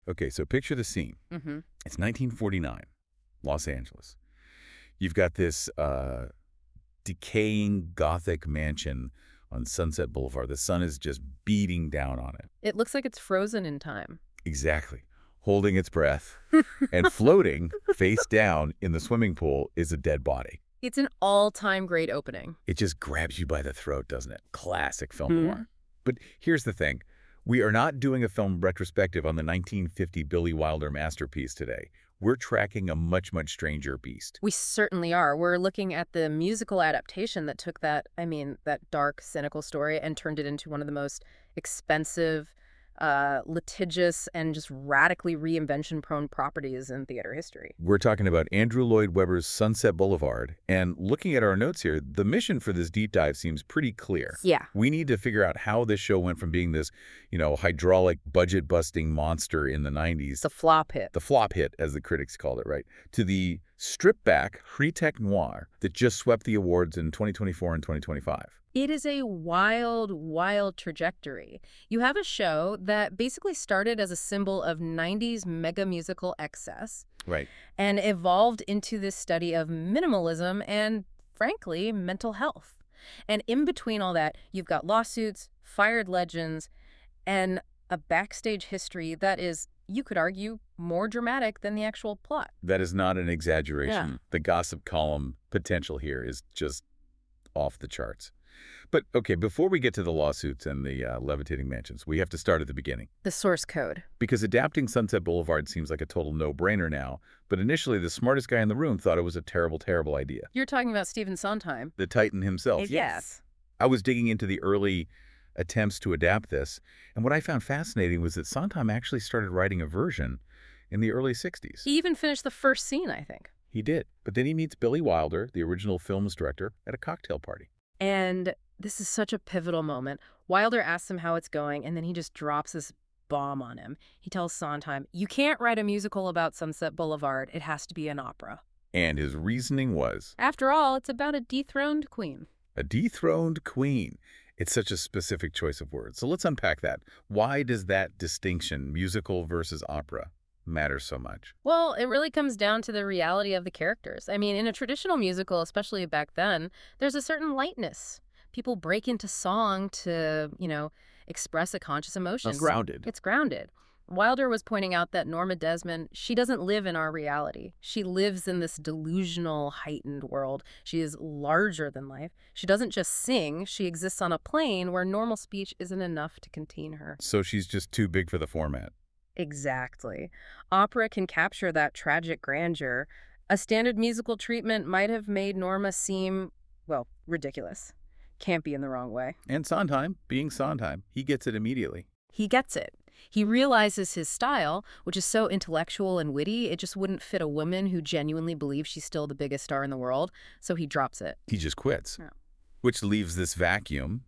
Okay, so picture the scene. Mm-hmm. It's 1949, Los Angeles. You've got this decaying Gothic mansion on Sunset Boulevard. The sun is just beating down on it. It looks like it's frozen in time. Exactly. Holding its breath. And floating, face down, in the swimming pool is a dead body. It's an all-time great opening. It just grabs you by the throat, doesn't it? Classic film Hmm. noir. But here's the thing. We are not doing a film retrospective on the 1950 Billy Wilder masterpiece today. We're tracking a much, much stranger beast. We certainly are. We're looking at the musical adaptation that took that dark, cynical story and turned it into one of the most expensive, litigious, and just radically reinvention-prone properties in theater history. We're talking about Andrew Lloyd Webber's Sunset Boulevard, and looking at our notes here, the mission for this deep dive seems pretty clear. Yeah. We need to figure out how this show went from being this, hydraulic, budget-busting monster in the 90s, The flop hit. the flop hit, as the critics called it, right, to the stripped-back, free-tech noir that just swept the awards in 2024 and 2025. It is a wild, wild trajectory. You have a show that basically started as a symbol of 90s mega musical excess Right. and evolved into this study of minimalism and, frankly, mental health. And in between all that, you've got lawsuits, fired legends, and a backstage history that is, you could argue, more dramatic than the actual plot. That is not an exaggeration. Yeah. The gossip column potential here is just off the charts. But, okay, before we get to the lawsuits and the levitating mansions, we have to start at the beginning. The source code. Because adapting Sunset Boulevard seems like a total no-brainer now, but initially the smartest guy in the room thought it was a terrible, terrible idea. You're talking about Stephen Sondheim. The Titan himself. Yes. I was digging into the early attempts to adapt this, and what I found fascinating was that Sondheim actually started writing a version in the early 60s. He even finished the first scene, I think. He did. But then he meets Billy Wilder, the original film's director, at a cocktail party. And this is such a pivotal moment. Wilder asks him how it's going, and then he just drops this bomb on him. He tells Sondheim, you can't write a musical about Sunset Boulevard. It has to be an opera. And his reasoning was, After all, it's about a dethroned queen. a dethroned queen. It's such a specific choice of words. So let's unpack that. Why does that distinction, musical versus opera, matter so much? Well, it really comes down to the reality of the characters. I mean, in a traditional musical, especially back then, there's a certain lightness. People break into song to, express a conscious emotion. It's grounded. It's grounded. Wilder was pointing out that Norma Desmond, she doesn't live in our reality. She lives in this delusional, heightened world. She is larger than life. She doesn't just sing. She exists on a plane where normal speech isn't enough to contain her. So she's just too big for the format. Exactly. Opera can capture that tragic grandeur. A standard musical treatment might have made Norma seem, well, ridiculous. Can't be in the wrong way. And Sondheim, being Sondheim, he gets it immediately. He gets it. He realizes his style, which is so intellectual and witty, it just wouldn't fit a woman who genuinely believes she's still the biggest star in the world, so he drops it. He just quits, Yeah. which leaves this vacuum,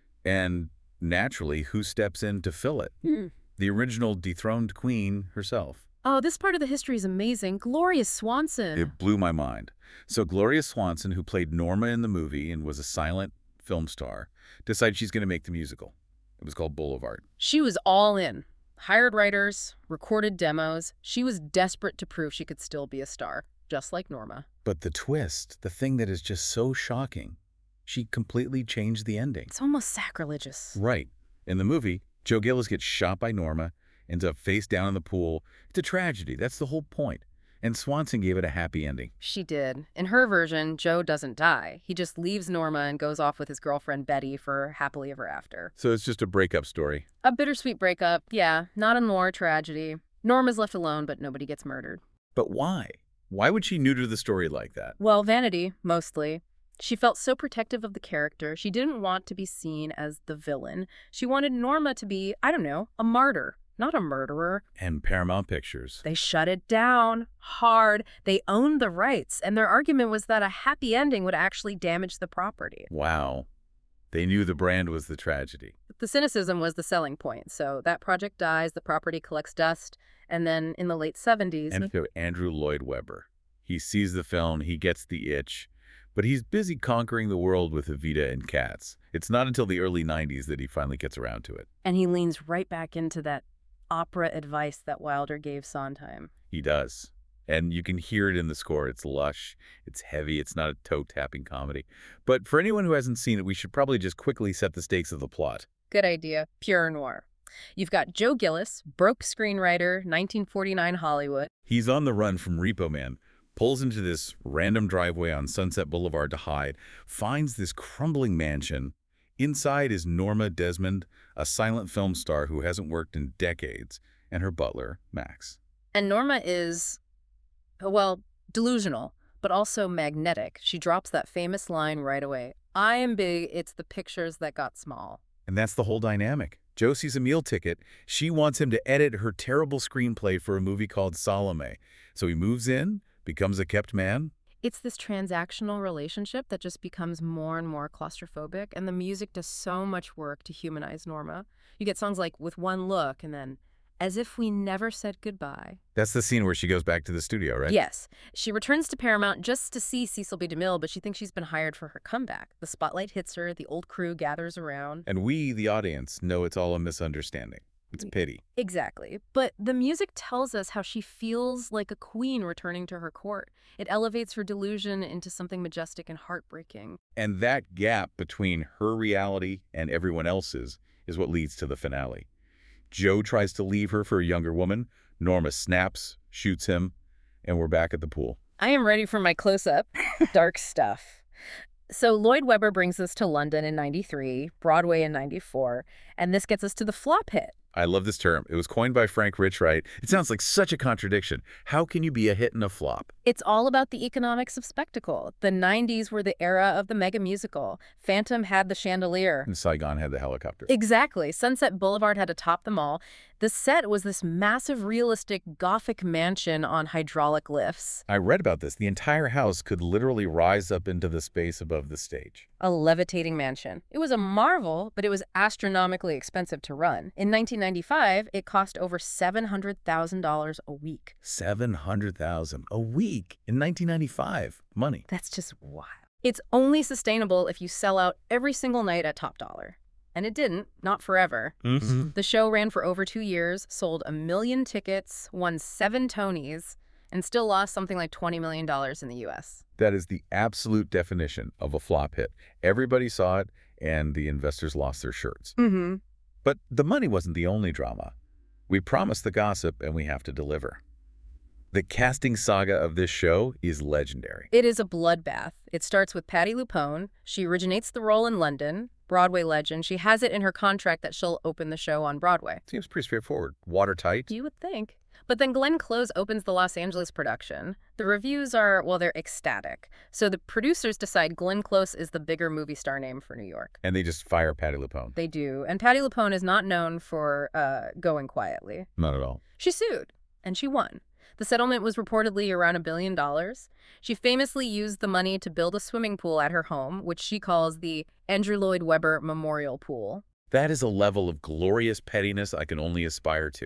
and naturally, who steps in to fill it? The original dethroned queen herself. Oh, this part of the history is amazing. Gloria Swanson. It blew my mind. So Gloria Swanson, who played Norma in the movie and was a silent film star, decided she's going to make the musical. It was called Boulevard. She was all in. Hired writers, recorded demos. She was desperate to prove she could still be a star, just like Norma. But the twist, the thing that is just so shocking, she completely changed the ending. It's almost sacrilegious. Right. In the movie, Joe Gillis gets shot by Norma, ends up face down in the pool. It's a tragedy. That's the whole point. And Swanson gave it a happy ending. She did. In her version, Joe doesn't die. He just leaves Norma and goes off with his girlfriend Betty for happily ever after. So it's just a breakup story. A bittersweet breakup, yeah, not a noir tragedy. Norma's left alone, but nobody gets murdered. But why? Why would she neuter the story like that? Well, vanity, mostly. She felt so protective of the character, she didn't want to be seen as the villain. She wanted Norma to be, I don't know, a martyr, not a murderer. And Paramount Pictures. They shut it down hard. They owned the rights, and their argument was that a happy ending would actually damage the property. Wow. They knew the brand was the tragedy. The cynicism was the selling point. So that project dies, the property collects dust, and then in the late 70s... And so Andrew Lloyd Webber. He sees the film, he gets the itch, but he's busy conquering the world with Evita and Cats. It's not until the early 90s that he finally gets around to it. And he leans right back into that opera advice that Wilder gave Sondheim. He does. And you can hear it in the score. It's lush, it's heavy, it's not a toe-tapping comedy. But for anyone who hasn't seen it, we should probably just quickly set the stakes of the plot. Good idea. Pure noir. You've got Joe Gillis, broke screenwriter, 1949 Hollywood. He's on the run from Repo Man, pulls into this random driveway on Sunset Boulevard to hide, finds this crumbling mansion. Inside is Norma Desmond, a silent film star who hasn't worked in decades, and her butler, Max. And Norma is, well, delusional, but also magnetic. She drops that famous line right away. I am big, it's the pictures that got small. And that's the whole dynamic. Joe sees a meal ticket. She wants him to edit her terrible screenplay for a movie called Salome. So he moves in, becomes a kept man. It's this transactional relationship that just becomes more and more claustrophobic, and the music does so much work to humanize Norma. You get songs like With One Look and then As If We Never Said Goodbye. That's the scene where she goes back to the studio, right? Yes. She returns to Paramount just to see Cecil B. DeMille, but she thinks she's been hired for her comeback. The spotlight hits her, the old crew gathers around. And we, the audience, know it's all a misunderstanding. It's pity. Exactly. But the music tells us how she feels like a queen returning to her court. It elevates her delusion into something majestic and heartbreaking. And that gap between her reality and everyone else's is what leads to the finale. Joe tries to leave her for a younger woman. Norma snaps, shoots him, and we're back at the pool. I am ready for my close-up. Dark stuff. So Lloyd Webber brings us to London in '93, Broadway in '94, and this gets us to the flop hit. I love this term. It was coined by Frank Richwright. It sounds like such a contradiction. How can you be a hit and a flop? It's all about the economics of spectacle. The '90s were the era of the mega musical. Phantom had the chandelier. And Saigon had the helicopter. Exactly. Sunset Boulevard had to top them all. The set was this massive, realistic, Gothic mansion on hydraulic lifts. I read about this. The entire house could literally rise up into the space above the stage. A levitating mansion. It was a marvel, but it was astronomically expensive to run. In 1995, it cost over $700,000 a week. $700,000 a week in 1995. Money. That's just wild. It's only sustainable if you sell out every single night at top dollar. And it didn't, not forever. The show ran for over 2 years, sold 1 million tickets, won 7 Tonys, and still lost something like $20 million in the U.S. That is the absolute definition of a flop hit. Everybody saw it, and the investors lost their shirts. But the money wasn't the only drama. We promised the gossip, and we have to deliver. The casting saga of this show is legendary. It is a bloodbath. It starts with Patti LuPone. She originates the role in London. Broadway legend. She has it in her contract that she'll open the show on Broadway. Seems pretty straightforward. Watertight. You would think. But then Glenn Close opens the Los Angeles production. The reviews are, well, they're ecstatic. So the producers decide Glenn Close is the bigger movie star name for New York. And they just fire Patti LuPone. They do. And Patti LuPone is not known for going quietly. Not at all. She sued, and she won. The settlement was reportedly around $1 billion. She famously used the money to build a swimming pool at her home, which she calls the Andrew Lloyd Webber Memorial Pool. That is a level of glorious pettiness I can only aspire to.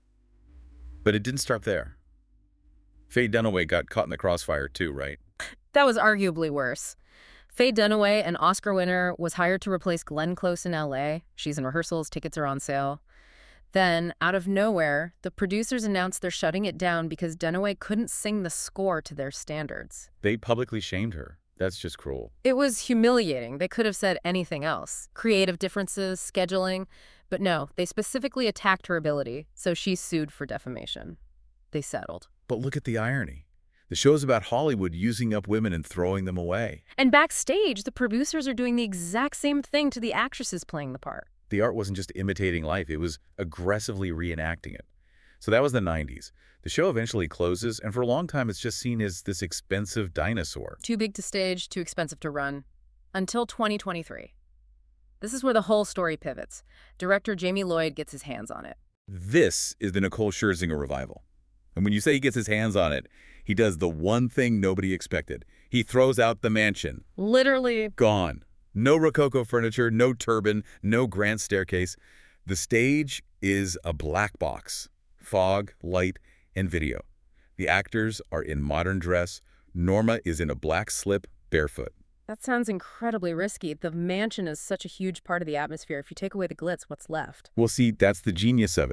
But it didn't stop there. Faye Dunaway got caught in the crossfire too, right? That was arguably worse. Faye Dunaway, an Oscar winner, was hired to replace Glenn Close in L.A. She's in rehearsals, tickets are on sale. Then, out of nowhere, the producers announced they're shutting it down because Dunaway couldn't sing the score to their standards. They publicly shamed her. That's just cruel. It was humiliating. They could have said anything else. Creative differences, scheduling. But no, they specifically attacked her ability, so she sued for defamation. They settled. But look at the irony. The show's about Hollywood using up women and throwing them away. And backstage, the producers are doing the exact same thing to the actresses playing the part. The art wasn't just imitating life, it was aggressively reenacting it. So that was the 90s. The show eventually closes, and for a long time it's just seen as this expensive dinosaur. Too big to stage, too expensive to run. Until 2023. This is where the whole story pivots. Director Jamie Lloyd gets his hands on it. This is the Nicole Scherzinger revival. And when you say he gets his hands on it, he does the one thing nobody expected. He throws out the mansion. Literally. Gone. No Rococo furniture, no turban, no grand staircase. The stage is a black box. Fog, light, and video. The actors are in modern dress. Norma is in a black slip, barefoot. That sounds incredibly risky. The mansion is such a huge part of the atmosphere. If you take away the glitz, what's left? Well, see, that's the genius of it.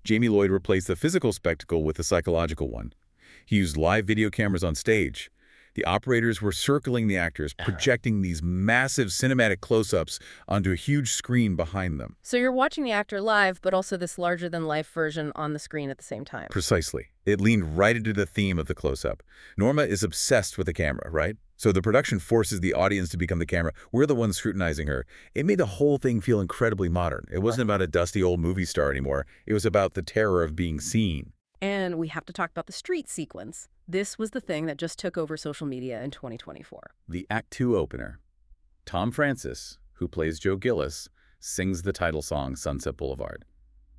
Jamie Lloyd replaced the physical spectacle with a psychological one. He used live video cameras on stage. The operators were circling the actors, projecting these massive cinematic close-ups onto a huge screen behind them. So you're watching the actor live, but also this larger-than-life version on the screen at the same time. Precisely. It leaned right into the theme of the close-up. Norma is obsessed with the camera, right? So the production forces the audience to become the camera. We're the ones scrutinizing her. It made the whole thing feel incredibly modern. It wasn't about a dusty old movie star anymore. It was about the terror of being seen. And we have to talk about the street sequence. This was the thing that just took over social media in 2024. The Act 2 opener. Tom Francis, who plays Joe Gillis, sings the title song, Sunset Boulevard.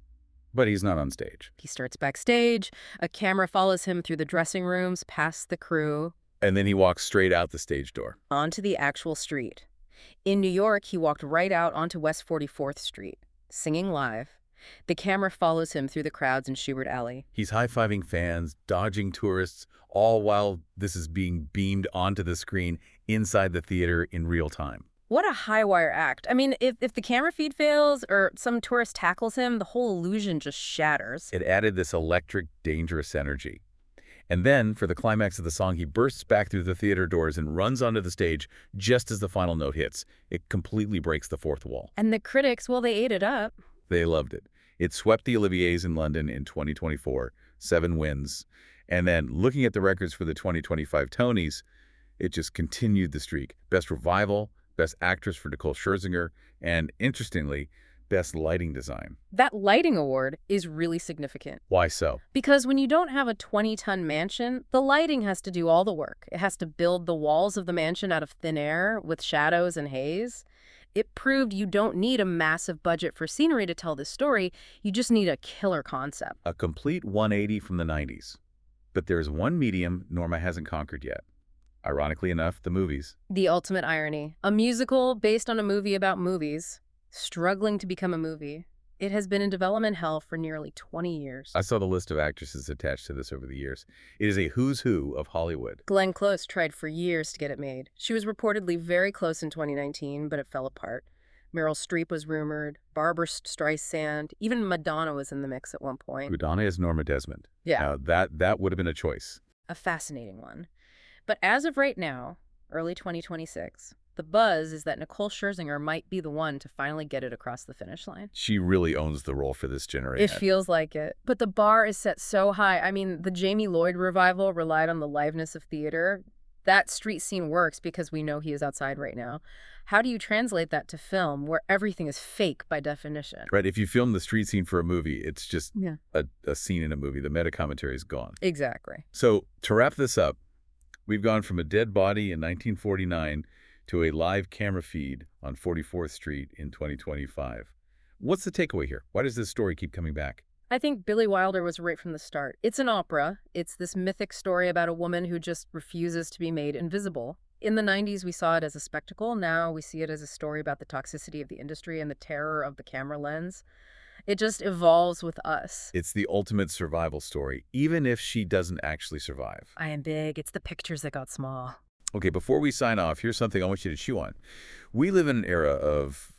But he's not on stage. He starts backstage. A camera follows him through the dressing rooms, past the crew. And then he walks straight out the stage door. Onto the actual street. In New York, he walked right out onto West 44th Street, singing live. The camera follows him through the crowds in Schubert Alley. He's high-fiving fans, dodging tourists, all while this is being beamed onto the screen inside the theater in real time. What a high-wire act. I mean, if the camera feed fails or some tourist tackles him, the whole illusion just shatters. It added this electric, dangerous energy. And then, for the climax of the song, he bursts back through the theater doors and runs onto the stage just as the final note hits. It completely breaks the fourth wall. And the critics, well, they ate it up. They loved it. It swept the Oliviers in London in 2024, 7 wins. And then, looking at the records for the 2025 Tonys, it just continued the streak. Best Revival, Best Actress for Nicole Scherzinger, and, interestingly, Best Lighting Design. That lighting award is really significant. Why so? Because when you don't have a 20-ton mansion, the lighting has to do all the work. It has to build the walls of the mansion out of thin air with shadows and haze. It proved you don't need a massive budget for scenery to tell this story. You just need a killer concept. A complete 180 from the 90s. But there's one medium Norma hasn't conquered yet. Ironically enough, the movies. The ultimate irony. A musical based on a movie about movies, struggling to become a movie. It has been in development hell for nearly 20 years. I saw the list of actresses attached to this over the years. It is a who's who of Hollywood. Glenn Close tried for years to get it made. She was reportedly very close in 2019, but it fell apart. Meryl Streep was rumored, Barbra Streisand, even Madonna was in the mix at one point. Madonna is Norma Desmond. Yeah. That would have been a choice. A fascinating one. But as of right now, early 2026, the buzz is that Nicole Scherzinger might be the one to finally get it across the finish line. She really owns the role for this generation. It feels like it. But the bar is set so high. I mean, the Jamie Lloyd revival relied on the liveness of theater. That street scene works because we know he is outside right now. How do you translate that to film where everything is fake by definition? Right, if you film the street scene for a movie, it's just Yeah. a scene in a movie. The meta-commentary is gone. Exactly. So, to wrap this up, we've gone from a dead body in 1949 to a live camera feed on 44th Street in 2025. What's the takeaway here? Why does this story keep coming back? I think Billy Wilder was right from the start. It's an opera. It's this mythic story about a woman who just refuses to be made invisible. In the 90s, we saw it as a spectacle. Now we see it as a story about the toxicity of the industry and the terror of the camera lens. It just evolves with us. It's the ultimate survival story, even if she doesn't actually survive. I am big. It's the pictures that got small. Okay, before we sign off, here's something I want you to chew on. We live in an era of,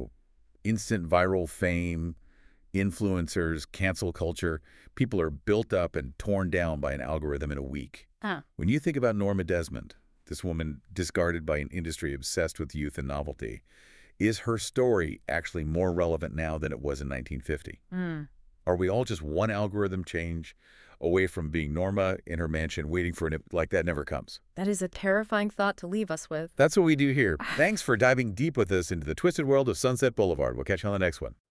instant viral fame, influencers, cancel culture. People are built up and torn down by an algorithm in a week. When you think about Norma Desmond, this woman discarded by an industry obsessed with youth and novelty, is her story actually more relevant now than it was in 1950? Are we all just one algorithm change away from being Norma in her mansion waiting for like that never comes? That is a terrifying thought to leave us with. That's what we do here. Thanks for diving deep with us into the twisted world of Sunset Boulevard. We'll catch you on the next one.